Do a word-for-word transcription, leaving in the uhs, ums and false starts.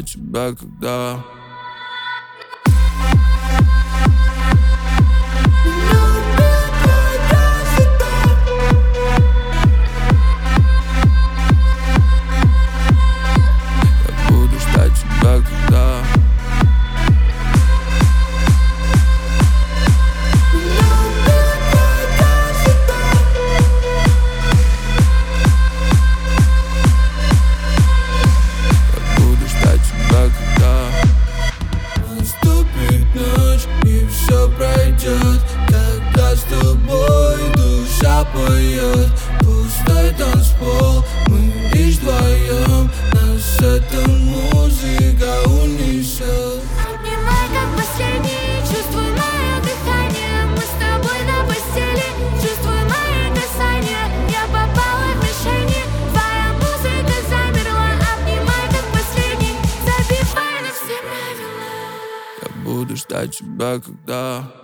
ждать тебя, когда я буду ждать тебя, когда и все пройдет, когда с тобой душа поет. Пустой танцпол, мы лишь вдвоем, нас эта музыка унесет. Обнимай как последний, чувствуй мое дыхание. Мы с тобой на постели, чувствуй мои касания. Я попала в мишени, твоя музыка замерла. Обнимай как последний, забивай на все правила. Я буду ждать тебя, когда